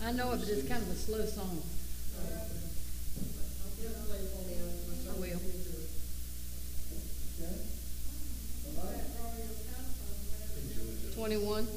I know it, but it's kind of a slow song. I will. 21.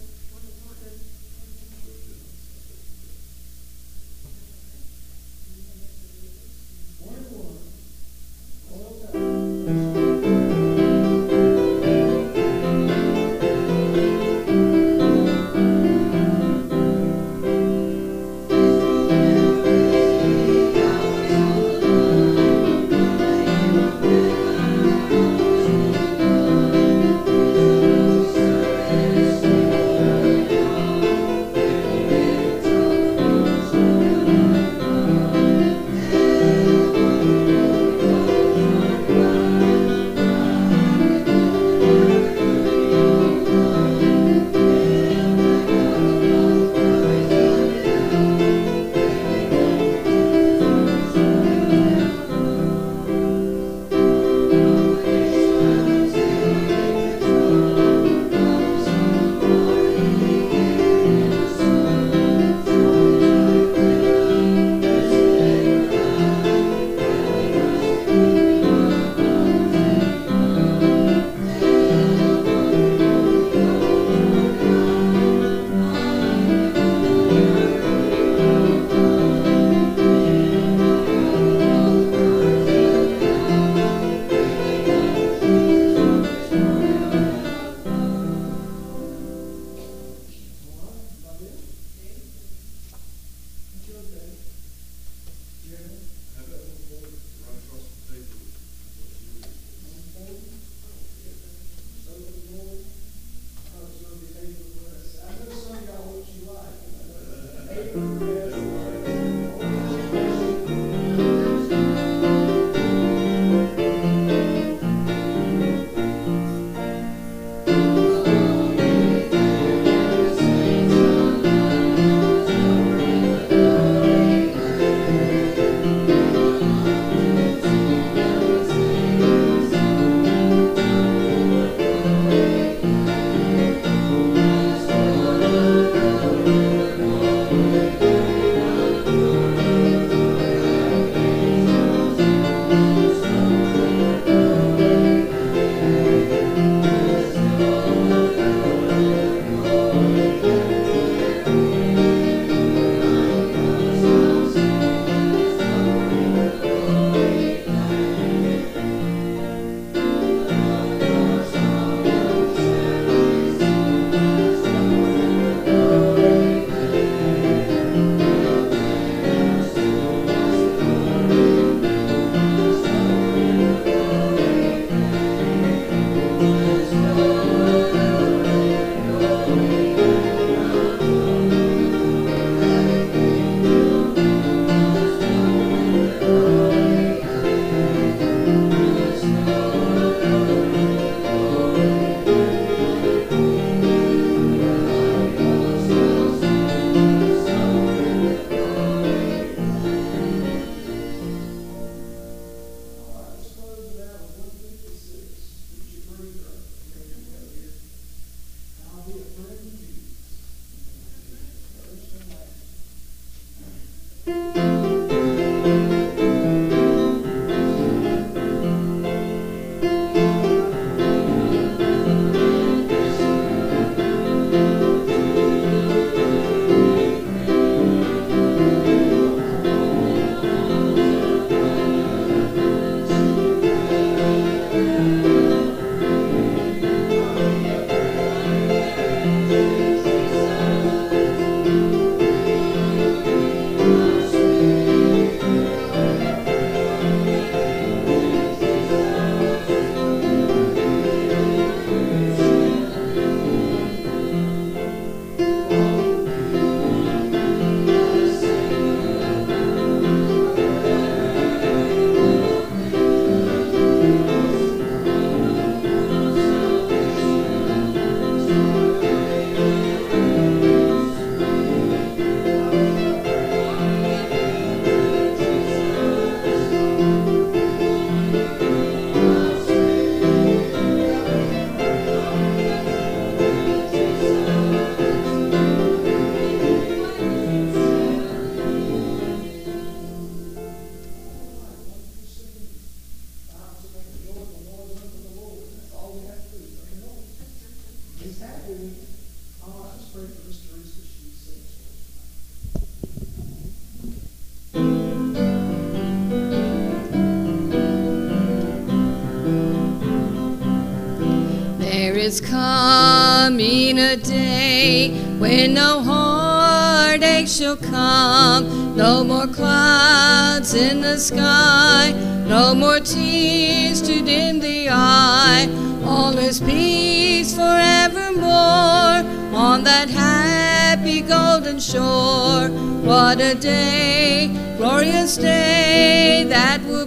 There is coming a day when no heartache shall come, no more clouds in the sky, no more tears to dim the eye. All is peace forevermore on that happy golden shore. What a day, glorious day that will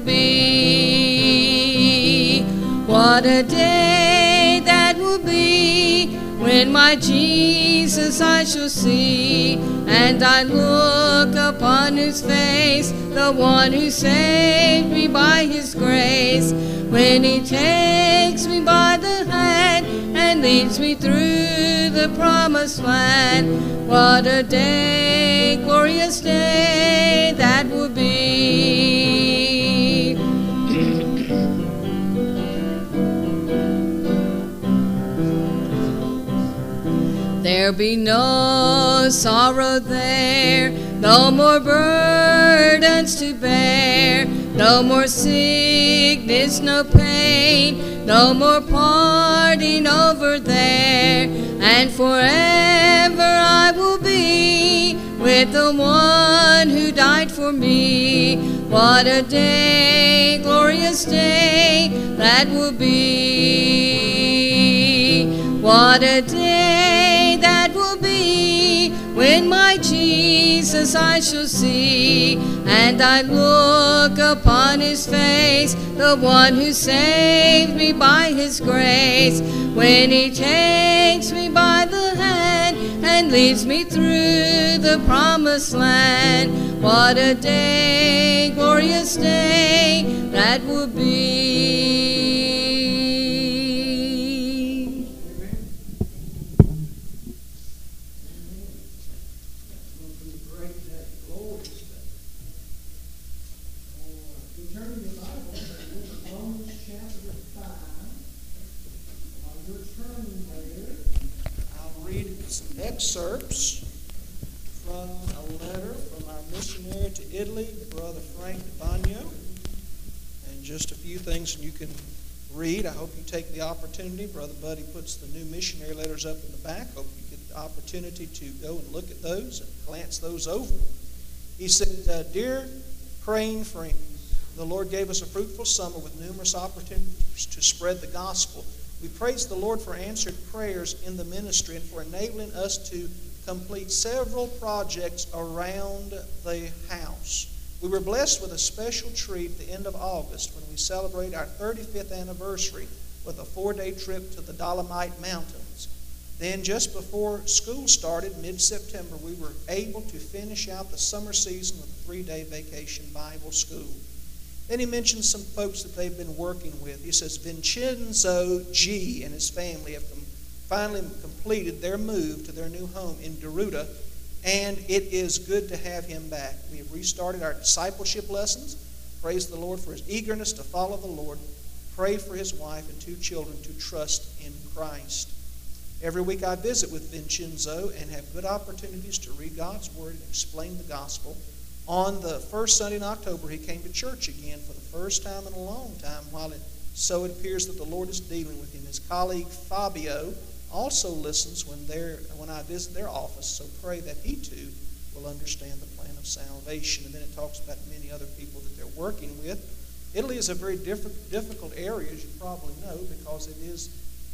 be. What a day that will be when my Jesus I shall see, and I look upon his face, the one who saved me by his grace. When he takes me by the hand and leads me through the promised land. What a day, glorious day that will be. There'll be no sorrow there, no more burdens to bear, no more sickness, no pain, no more parting over there. And forever I will be with the one who died for me. What a day, glorious day that will be. What a day that will be when my Jesus I shall see, and I look upon his face, the one who saved me by his grace. When he takes me by the hand and leads me through the promised land. What a day, glorious day that will be. Excerpts from a letter from our missionary to Italy, Brother Frank Bagno, and just a few things you can read. I hope you take the opportunity. Brother Buddy puts the new missionary letters up in the back. Hope you get the opportunity to go and look at those and glance those over. He said, Dear praying friends, the Lord gave us a fruitful summer with numerous opportunities to spread the gospel. We praise the Lord for answered prayers in the ministry and for enabling us to complete several projects around the house. We were blessed with a special treat at the end of August when we celebrate our 35th anniversary with a 4-day trip to the Dolomite Mountains. Then just before school started, mid-September, we were able to finish out the summer season with a 3-day vacation Bible school. Then he mentions some folks that they've been working with. He says Vincenzo G. and his family have finally completed their move to their new home in Deruta, and it is good to have him back. We have restarted our discipleship lessons. Praise the Lord for his eagerness to follow the Lord. Pray for his wife and 2 children to trust in Christ. Every week I visit with Vincenzo and have good opportunities to read God's Word and explain the gospel. On the first Sunday in October, he came to church again for the first time in a long time, so it appears that the Lord is dealing with him. His colleague Fabio also listens when I visit their office, so pray that he too will understand the plan of salvation. And then it talks about many other people that they're working with. Italy is a very difficult area, as you probably know, because it is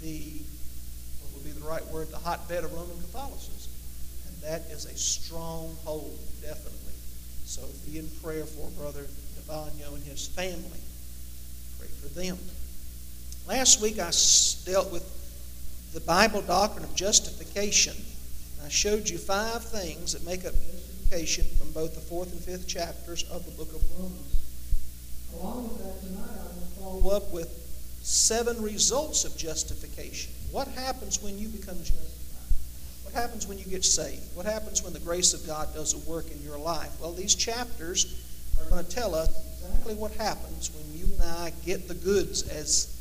what would be the right word, the hotbed of Roman Catholicism. And that is a stronghold, definitely. So be in prayer for Brother Bagno and his family. Pray for them. Last week I dealt with the Bible doctrine of justification. I showed you 5 things that make up justification from both the 4th and 5th chapters of the book of Romans. Along with that, tonight I will follow up with 7 results of justification. What happens when you become justified? What happens when you get saved? What happens when the grace of God does a work in your life? Well, these chapters are going to tell us exactly what happens when you and I get the goods, as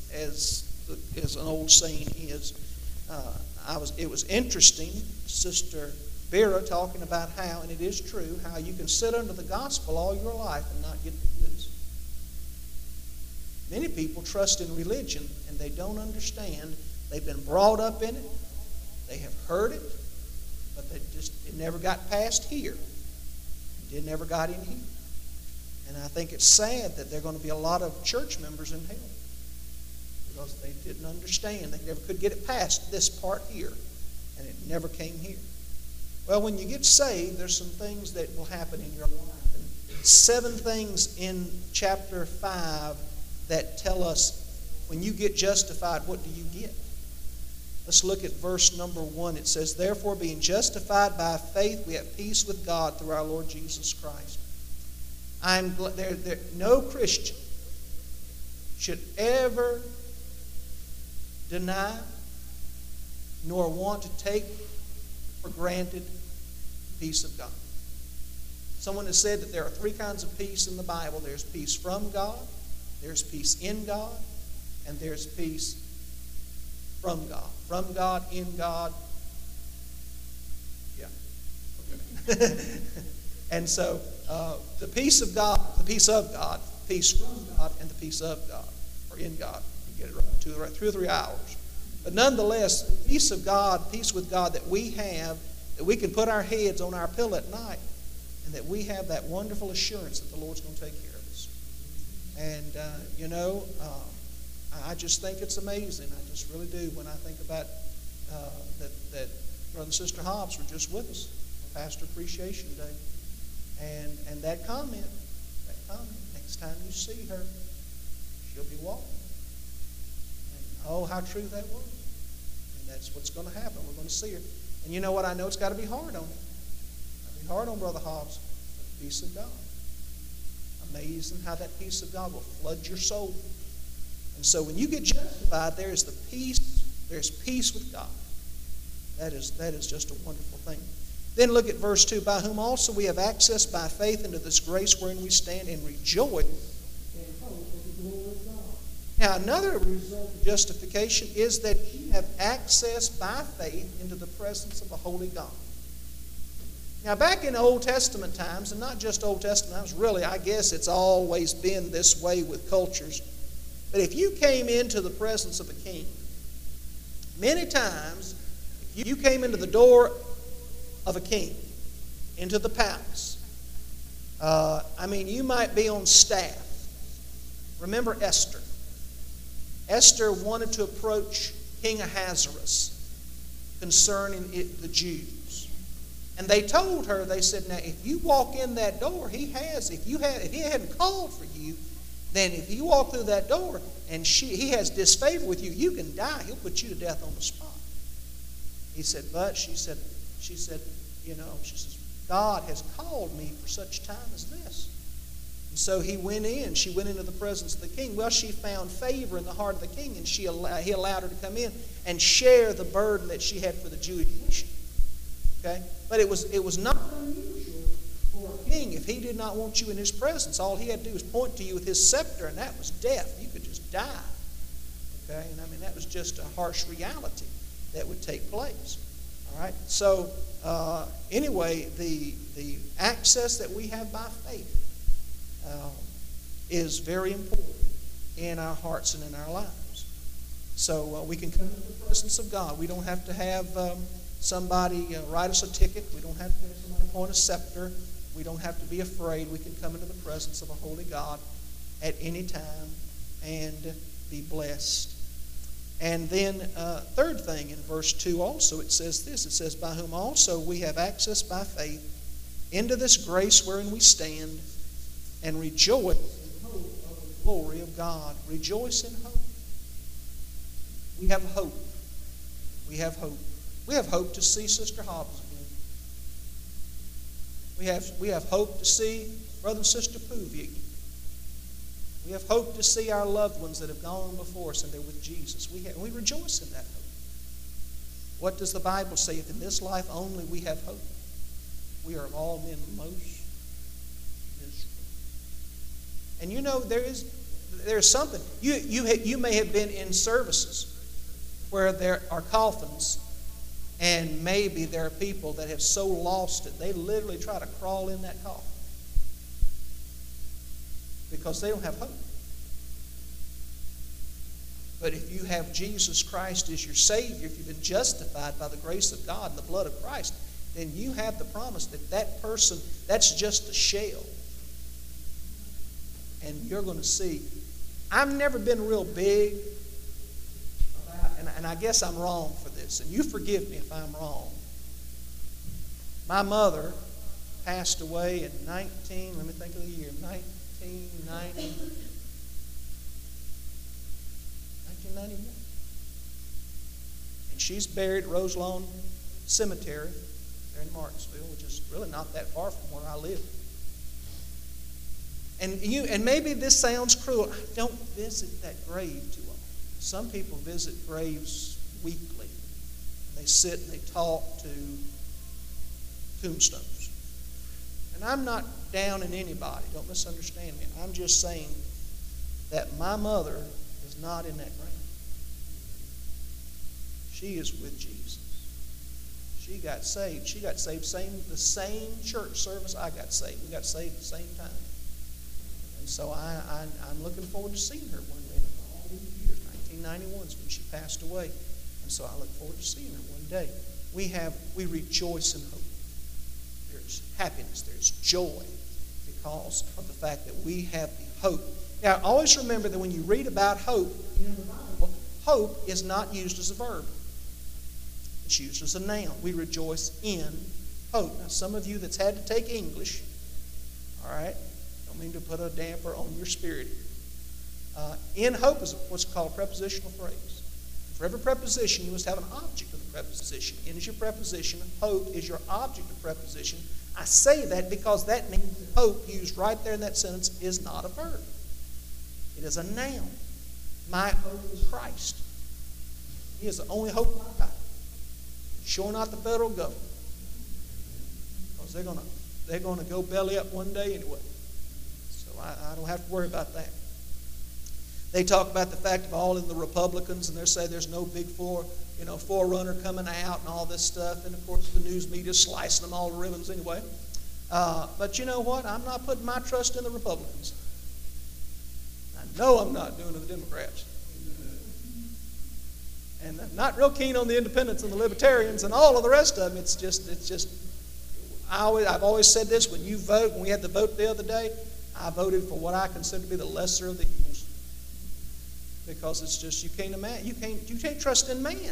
an old saying is. It was interesting, Sister Vera talking about how, and it is true, how you can sit under the gospel all your life and not get the goods. Many people trust in religion and they don't understand They've been brought up in it. They have heard it, but it never got past here. It never got in here. And I think it's sad that there are going to be a lot of church members in hell because they didn't understand. They never could get it past this part here, and it never came here. Well, when you get saved, there's some things that will happen in your life. And 7 things in chapter 5 that tell us when you get justified, what do you get? Let's look at verse number 1. It says, "Therefore, being justified by faith, we have peace with God through our Lord Jesus Christ." No Christian should ever deny nor want to take for granted the peace of God. Someone has said that there are 3 kinds of peace in the Bible. There's peace from God, there's peace in God, and there's peace from God. From God, in God. Yeah. Okay. And so the peace of God, peace from God, and the peace of God, or in God. You get it right, 2 or 3 hours. But nonetheless, the peace of God, peace with God that we have, that we can put our heads on our pillow at night, and that we have that wonderful assurance that the Lord's going to take care of us. And, I just think it's amazing. I just really do when I think about that Brother and Sister Hobbs were just with us on Pastor Appreciation Day. And that comment, next time you see her, she'll be walking. And oh, how true that was. And that's what's going to happen. We're going to see her. And you know what? I know it's got to be hard on her. It's got to be hard on Brother Hobbs. The peace of God. Amazing how that peace of God will flood your soul. And so when you get justified, there's peace with God. That is just a wonderful thing. Then look at verse 2. "By whom also we have access by faith into this grace wherein we stand and rejoice in hope of the glory of God." Now another result of justification is that you have access by faith into the presence of a holy God. Now back in Old Testament times, and not just Old Testament times, really I guess it's always been this way with cultures. But if you came into the presence of a king, many times, if you came into the door of a king, into the palace, you might be on staff. Remember Esther. Esther wanted to approach King Ahasuerus concerning the Jews. And they told her, they said, now if you walk in that door, if he hadn't called for you, then if you walk through that door and he has disfavor with you, you can die. He'll put you to death on the spot. He said, but she said, God has called me for such time as this. And so he went in. She went into the presence of the king. Well, she found favor in the heart of the king, and he allowed her to come in and share the burden that she had for the Jewish nation. Okay? But it was not unusual for a king, if he did not want you in his presence, all he had to do was point to you with his scepter, and that was death. You could just die. Okay? And that was just a harsh reality that would take place. All right? So, anyway, the access that we have by faith is very important in our hearts and in our lives. So we can come into the presence of God. We don't have to have somebody write us a ticket. We don't have to have somebody point a scepter. We don't have to be afraid. We can come into the presence of a holy God at any time and be blessed. And then third thing, in verse 2 also, it says this. It says, by whom also we have access by faith into this grace wherein we stand and rejoice in hope of the glory of God. Rejoice in hope. We have hope. We have hope. We have hope to see Sister Hobbs again. We have hope to see Brother and Sister Poovey again. We have hope to see our loved ones that have gone before us and they're with Jesus. We rejoice in that hope. What does the Bible say? If in this life only we have hope, we are of all men most miserable. And you know, there's something. You may have been in services where there are coffins, and maybe there are people that have so lost it, they literally try to crawl in that coffin because they don't have hope. But if you have Jesus Christ as your Savior, if you've been justified by the grace of God and the blood of Christ, then you have the promise that that person, that's just a shell. And you're going to see. I've never been real big about, and I guess I'm wrong for this, and you forgive me if I'm wrong. My mother passed away in 1991. And she's buried at Roselawn Cemetery there in Martinsville, which is really not that far from where I live. And maybe this sounds cruel. I don't visit that grave too often. Some people visit graves weekly. They sit and they talk to tombstones. And I'm not down in anybody. Don't misunderstand me. I'm just saying that my mother is not in that grave. She is with Jesus. She got saved. She got saved the same church service I got saved. We got saved at the same time. And so I'm looking forward to seeing her one day. All these years, 1991 is when she passed away. And so I look forward to seeing her one day. We rejoice in hope. There's happiness, there's joy because of the fact that we have the hope. Now, always remember that when you read about hope in the Bible, hope is not used as a verb. It's used as a noun. We rejoice in hope. Now, some of you that's had to take English, all right, don't mean to put a damper on your spirit here. In hope is what's called a prepositional phrase. For every preposition, you must have an object of the preposition. In is your preposition. Hope is your object of preposition. I say that because that means hope used right there in that sentence is not a verb. It is a noun. My hope is Christ. He is the only hope I've got. Sure not the federal government. Because they're gonna go belly up one day anyway. So I don't have to worry about that. They talk about the fact of all in the Republicans, and they say there's no big forerunner coming out and all this stuff. And of course, the news media is slicing them all to ribbons anyway. But you know what? I'm not putting my trust in the Republicans. I know I'm not doing it to the Democrats. And I'm not real keen on the independents and the libertarians and all of the rest of them. It's just. I've always said this: when you vote, when we had the vote the other day, I voted for what I consider to be the lesser of the evils. Because it's just you can't trust in man.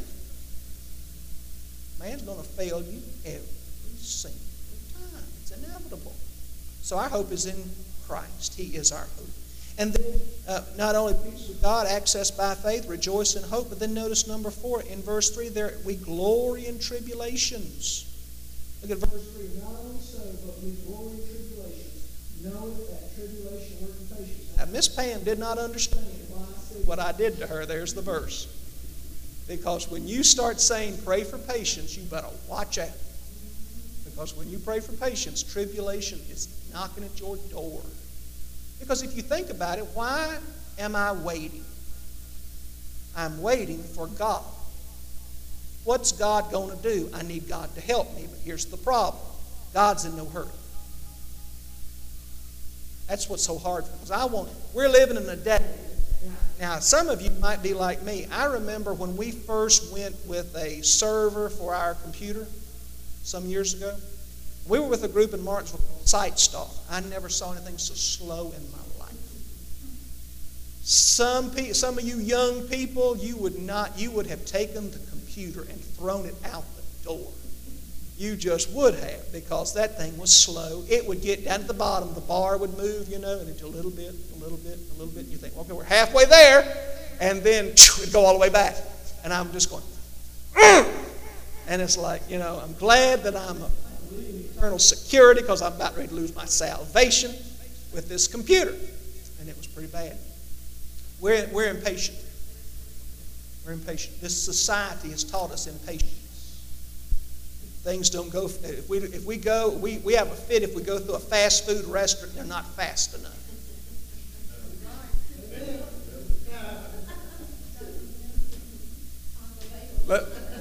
Man's going to fail you every single time. It's inevitable. So our hope is in Christ. He is our hope. And then not only peace with God, access by faith, rejoice in hope, but then notice number 4 in verse 3 there, we glory in tribulations. Look at verse 3. Not only so, but we glory in tribulations, knowing that tribulation worketh patience. Now, Miss Pam did not understand why I said what I did to her. There's the verse. Because when you start saying pray for patience, you better watch out. Because when you pray for patience, tribulation is knocking at your door. Because if you think about it, why am I waiting? I'm waiting for God. What's God going to do? I need God to help me, but here's the problem. God's in no hurry. That's what's so hard for us. We're living in a day. Now, some of you might be like me. I remember when we first went with a server for our computer some years ago. We were with a group in Martinsville called SightStar. I never saw anything so slow in my life. Some of you young people, you would have taken the computer and thrown it out the door. You just would have, because that thing was slow. It would get down to the bottom. The bar would move, and it's a little bit, a little bit, a little bit. And you think, okay, we're halfway there. And then it'd go all the way back. And I'm just going, and it's like, I'm glad that I'm in eternal security because I'm about ready to lose my salvation with this computer. And it was pretty bad. We're impatient. We're impatient. This society has taught us impatience. Things don't go. If we have a fit if we go through a fast food restaurant. They're not fast enough. But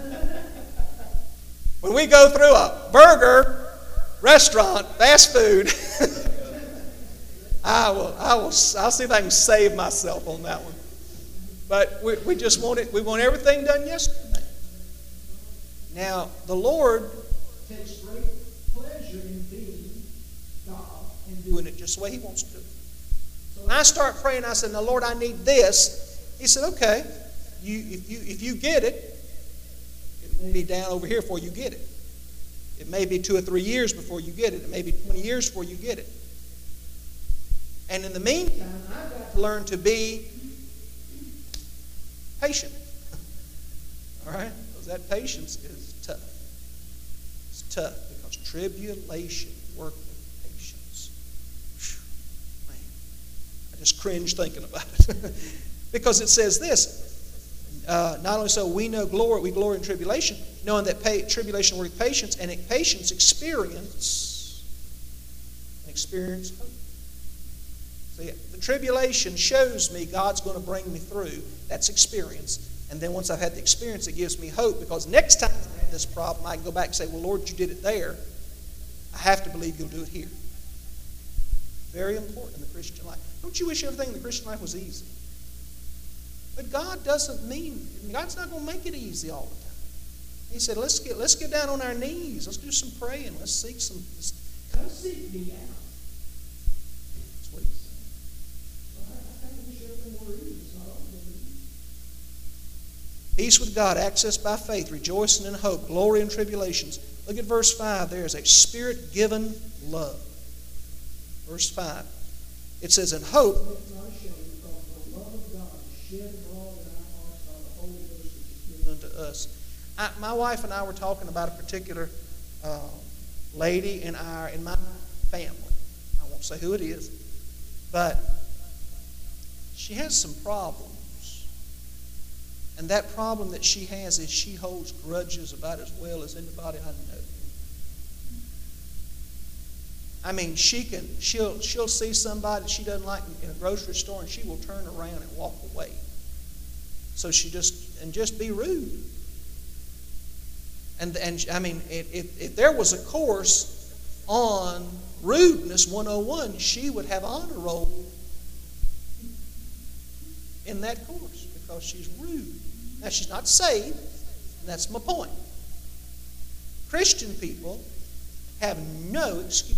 when we go through a burger restaurant, fast food, I'll see if I can save myself on that one. But we just want it. We want everything done yesterday. Now, the Lord takes great pleasure in being God and doing it just the way He wants to do it. So when I start praying, I said, now, Lord, I need this. He said, okay, if you get it, it may be down over here before you get it. It may be 2 or 3 years before you get it. It may be 20 years before you get it. And in the meantime, I've got to learn to be patient. All right? Because that patience is tough. It's tough because tribulation works with patience. Whew, man, I just cringe thinking about it. Because it says this, not only so we glory in tribulation, knowing that tribulation works with patience, and patience experience hope. See, the tribulation shows me God's going to bring me through. That's experience. And then once I've had the experience, it gives me hope, because next time I have this problem, I can go back and say, well, Lord, you did it there. I have to believe you'll do it here. Very important in the Christian life. Don't you wish everything in the Christian life was easy? But God God's not going to make it easy all the time. He said, let's get down on our knees. Let's do some praying. Let's seek come seek me out. That's what He said. I wish everything were easy. It's not always easy. Peace with God, access by faith, rejoicing in hope, glory in tribulations. Look at verse 5. There is a Spirit-given love. Verse 5. It says, in hope, not ashamed, because the love of God is shed abroad in our hearts by the Holy Ghost which is given unto us. My wife and I were talking about a particular lady in my family. I won't say who it is, but she has some problems. And that problem that she has is she holds grudges about as well as anybody I know. I mean, she'll see somebody that she doesn't like in a grocery store, and she will turn around and walk away. So she just be rude. And I mean, if there was a course on rudeness 101, she would have honor roll in that course because she's rude. Now, she's not saved, and that's my point. Christian people have no excuse.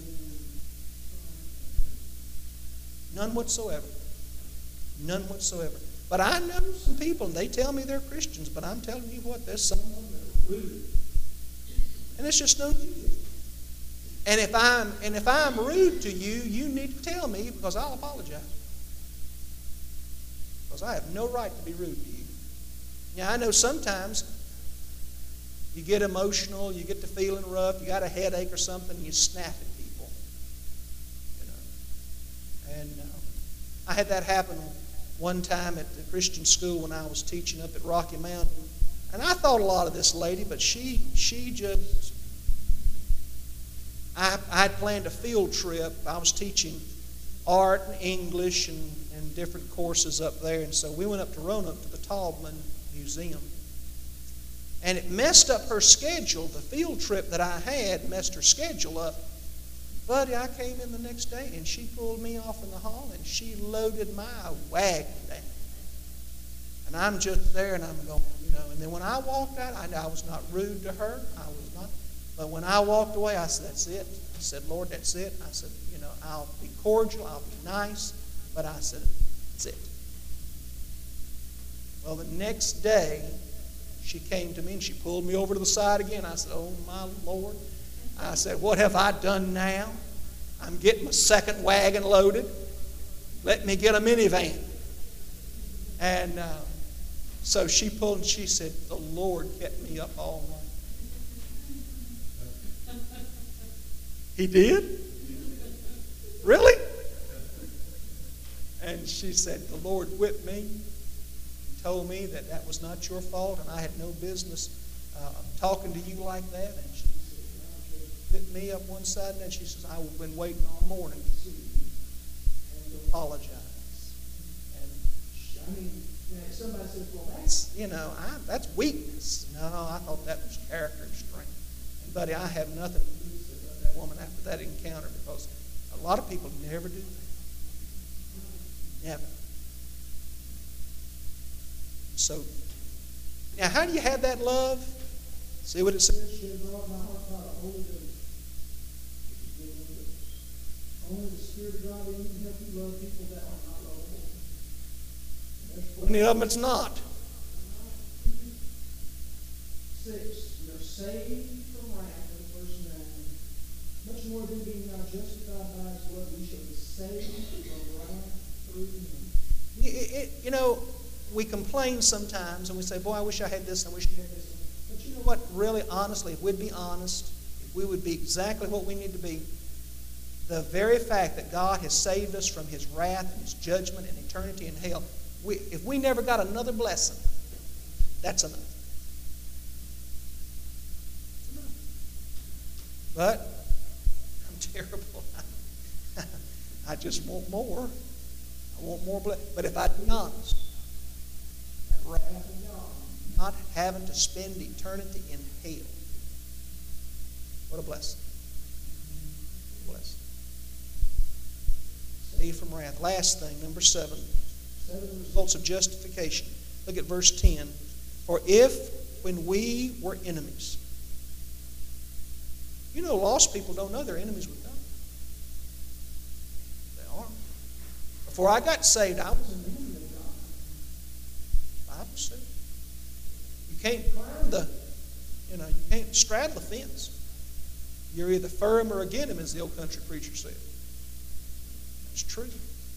None whatsoever. None whatsoever. But I know some people, and they tell me they're Christians, but I'm telling you what, there's some of them that are rude. And it's just no use. And if I'm rude to you, you need to tell me, because I'll apologize. Because I have no right to be rude to you. Yeah, I know sometimes you get emotional, you get to feeling rough, you got a headache or something, and you snap at people. You know. And I had that happen one time at the Christian school when I was teaching up at Rocky Mountain. And I thought a lot of this lady, but she just... I had planned a field trip. I was teaching art and English and different courses up there. And so we went up to Roanoke to the Taubman Museum. And it messed up her schedule. The field trip that I had messed her schedule up. Buddy, I came in the next day and she pulled me off in the hall and she loaded my wagon down. And I'm just there and I'm going, you know. And then when I walked out, I was not rude to her. I was not. But when I walked away, I said, that's it. I said, Lord, that's it. I said, you know, I'll be cordial, I'll be nice. But I said, that's it. Well, the next day, she came to me and she pulled me over to the side again. I said, oh, my Lord. I said, what have I done now? I'm getting my second wagon loaded. Let me get a minivan. And so she pulled and she said, the Lord kept me up all night. He did? Really? And she said, the Lord whipped me. He told me that was not your fault and I had no business talking to you like that. And she picked me up one side, and she says, I've been waiting all morning to see you and to apologize. And I mean, somebody says, well, that's weakness. No, I thought that was character and strength. And buddy, I have nothing to do with that woman after that encounter, because a lot of people never do that. Never. So, now how do you have that love? See what it says? Only the Spirit of God in you can help you love people that are not lovable. Many of them it's not. 6. We are saved from wrath in verse 9. Much more than being now justified by His blood, we shall be saved from wrath through Him. You know, we complain sometimes and we say, boy, I wish I had this and I wish I had this. But you know what, really, honestly, if we'd be honest, if we would be exactly what we need to be, the very fact that God has saved us from His wrath and His judgment and eternity in hell, if we never got another blessing, that's enough. But I'm terrible. I just want more. I want more blessing. But if I'd be honest, that wrath of God, not having to spend eternity in hell, what a blessing. What a blessing. Saved from wrath. Last thing, number 7. 7 results of justification. Look at verse 10. For if, when we were enemies. You know, lost people don't know they're enemies with God. They are. Before I got saved, I was an enemy of God. The Bible said. You can't climb you can't straddle the fence. You're either for him or against him, as the old country preacher said. It's true.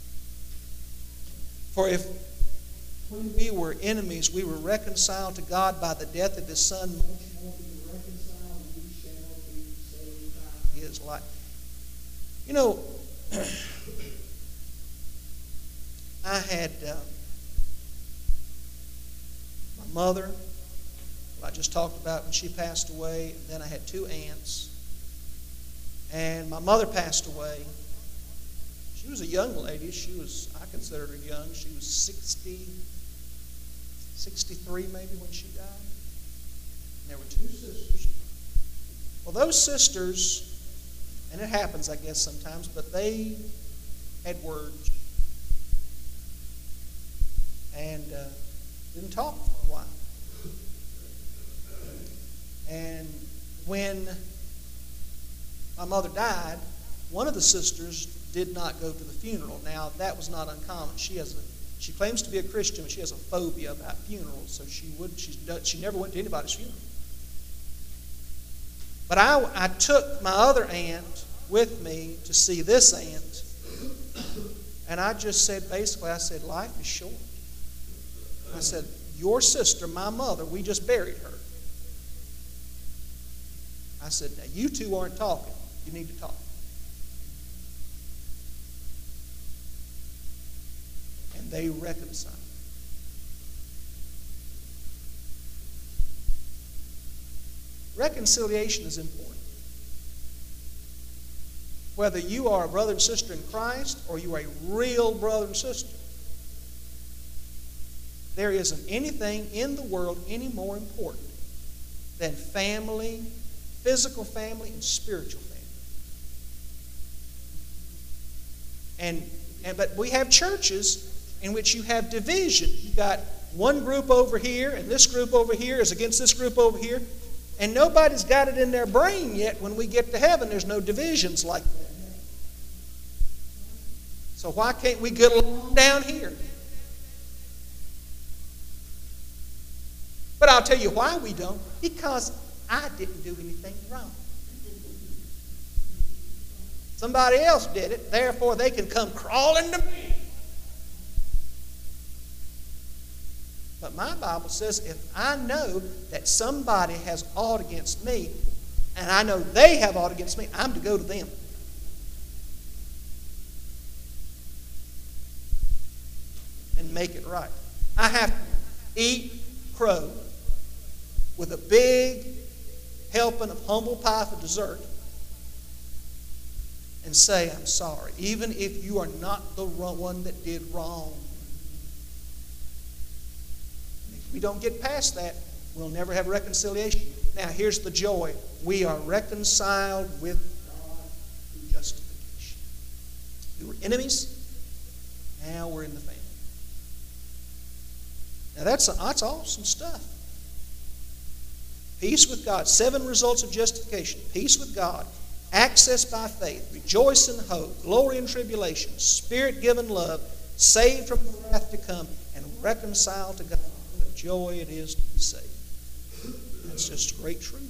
For if when we were enemies, we were reconciled to God by the death of His Son, much more being reconciled, we shall be saved by His life. You know, I had my mother, who I just talked about when she passed away. And then I had 2 aunts. And my mother passed away. She was a young lady. I considered her young. She was 63 maybe when she died. And there were 2 sisters. Well, those sisters, and it happens, I guess, sometimes, but they had words. And didn't talk for a while. And when my mother died, one of the sisters did not go to the funeral. Now, that was not uncommon. She claims to be a Christian, but she has a phobia about funerals, so she never went to anybody's funeral. But I took my other aunt with me to see this aunt, and I just said, basically, I said, life is short. I said, your sister, my mother, we just buried her. I said, now you 2 aren't talking. You need to talk. And they reconciled. Reconciliation is important. Whether you are a brother and sister in Christ or you are a real brother and sister, there isn't anything in the world any more important than family, physical family, and spiritual family. But we have churches in which you have division. You've got one group over here, and this group over here is against this group over here. And nobody's got it in their brain yet when we get to heaven. There's no divisions like that. So why can't we get along down here? But I'll tell you why we don't. Because I didn't do anything wrong. Somebody else did it, therefore they can come crawling to me. But my Bible says if I know that somebody has aught against me, and I know they have aught against me, I'm to go to them. And make it right. I have to eat crow with a big helping of humble pie for dessert and say, I'm sorry, even if you are not the one that did wrong. And if we don't get past that, we'll never have reconciliation. Now, here's the joy. We are reconciled with God through justification. We were enemies. Now we're in the family. Now that's awesome stuff. Peace with God. 7 results of justification. Peace with God. Access by faith. Rejoice in hope. Glory in tribulation. Spirit-given love. Saved from the wrath to come. And reconciled to God. What a joy it is to be saved. That's just great truth.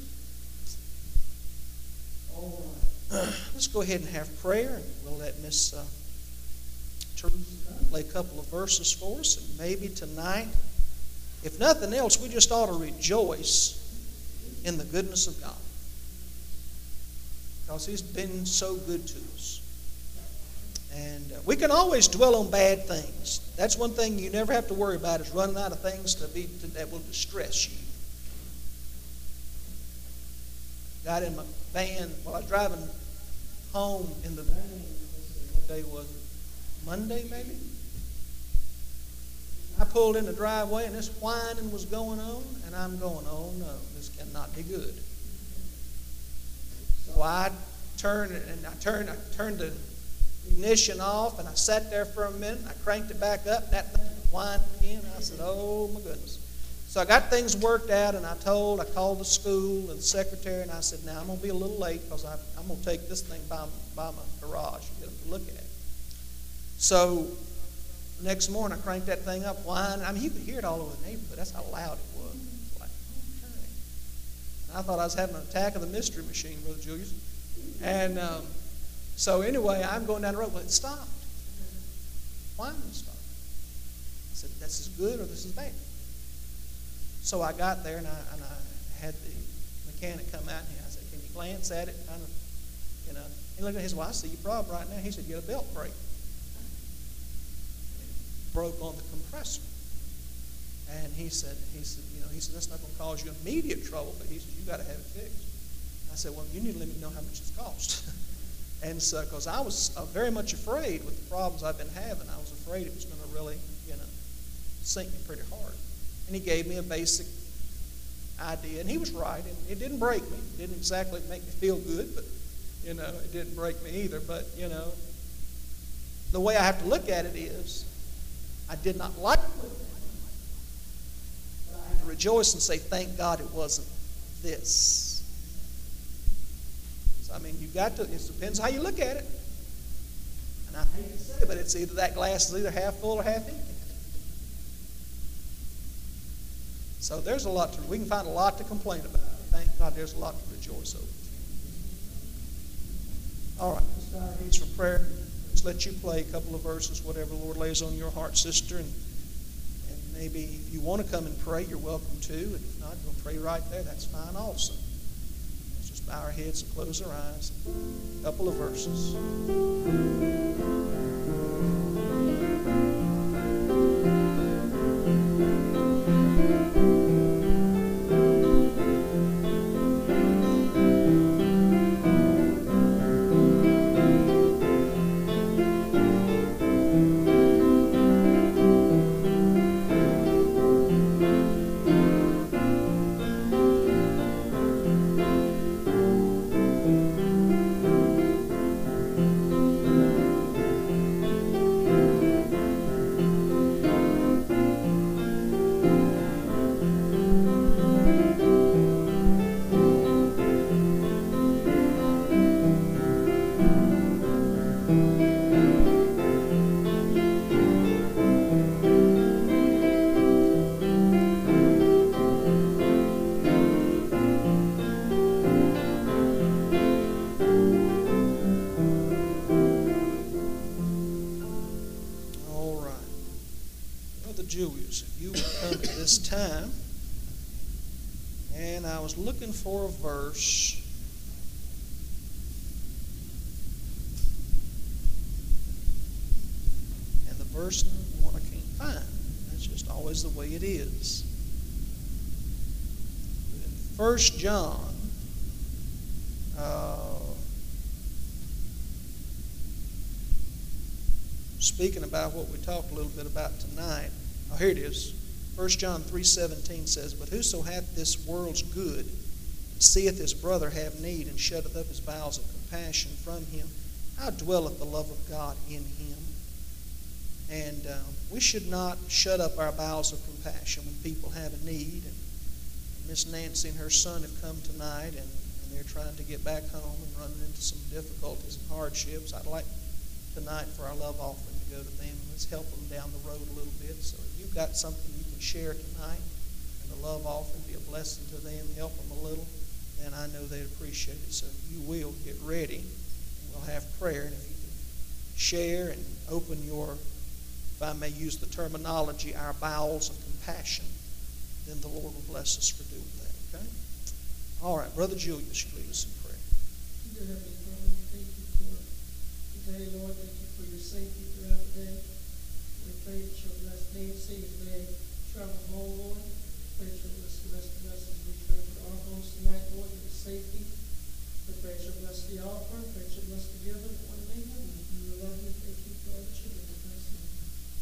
All right. Let's go ahead and have prayer. And we'll let Miss Teresa play a couple of verses for us. And maybe tonight, if nothing else, we just ought to rejoice in the goodness of God. Because He's been so good to us. And we can always dwell on bad things. That's one thing you never have to worry about, is running out of things that will distress you. Got in my van while I was driving home in the van. What day was it? Monday, maybe? I pulled in the driveway and this whining was going on, and I'm going, oh no, this cannot be good. So I turned the ignition off, and I sat there for a minute, and I cranked it back up, and that thing whined again. I said, oh my goodness. So I got things worked out, and I called the school and the secretary, and I said, now I'm going to be a little late because I'm going to take this thing by my garage and get them to look at it. So next morning, I cranked that thing up, whining. I mean, you could hear it all over the neighborhood. That's how loud it was. It was like, okay. And I thought I was having an attack of the mystery machine, Brother Julius. And so anyway, I'm going down the road. Well, it stopped. Whining stopped. I said, this is good or this is bad. So I got there, and I had the mechanic come out, and I said, can you glance at it? Kind of, you know. He looked at it, he said, well, I see your problem right now. He said, get a belt break. Broke on the compressor. And he said, that's not going to cause you immediate trouble, but he said, you got to have it fixed. I said, well, you need to let me know how much it's cost. And so, because I was very much afraid with the problems I've been having, I was afraid it was going to really, sink me pretty hard. And he gave me a basic idea, and he was right. And it didn't break me. It didn't exactly make me feel good, but, it didn't break me either. But, the way I have to look at it is, I did not like it, but I have to rejoice and say, thank God it wasn't this. So, you've got to, it depends how you look at it. And I hate to say it, but it's either that glass is either half full or half empty. So there's we can find a lot to complain about. Thank God there's a lot to rejoice over. All right, let's bow our heads for prayer. Let's let you play a couple of verses, whatever the Lord lays on your heart, sister. And maybe if you want to come and pray, you're welcome to. And if not, you'll pray right there. That's fine also. Let's just bow our heads and close our eyes. A couple of verses. Julius, if you would come at this time. And I was looking for a verse. And the verse number one I can't find. That's just always the way it is. In 1 John, speaking about what we talked a little bit about tonight. Oh, here it is. 1 John 3:17 says, But whoso hath this world's good, and seeth his brother have need, and shutteth up his bowels of compassion from him, how dwelleth the love of God in him? And we should not shut up our bowels of compassion when people have a need. And Miss Nancy and her son have come tonight, and they're trying to get back home and running into some difficulties and hardships. I'd like tonight for our love offering to go to them. Let's help them down the road a little bit. So if you've got something you can share tonight, and the love offering be a blessing to them, help them a little, then I know they'd appreciate it. So if you will, get ready, and we'll have prayer. And if you can share and open your, if I may use the terminology, our bowels of compassion, then the Lord will bless us for doing that, okay? All right, Brother Julius should lead us in prayer. Dear Heavenly Father, thank you for today, Lord. Thank you for your safety throughout the day. We pray that you'll bless Nancy as they travel home, Lord. Pray that you'll bless the rest of us as we travel to our homes tonight, Lord, give us safety. We pray that you'll bless the offering. Pray that you'll bless the giver that want to leave them. We love you. Thank you for all that you do. In Christ's name.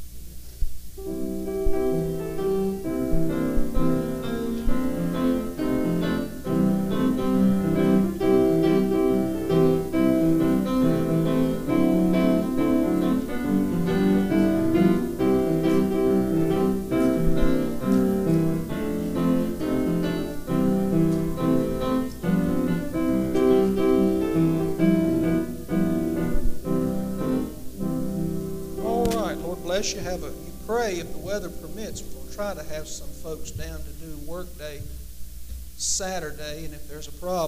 You pray if the weather permits. We'll try to have some folks down to do work day Saturday, and if there's a problem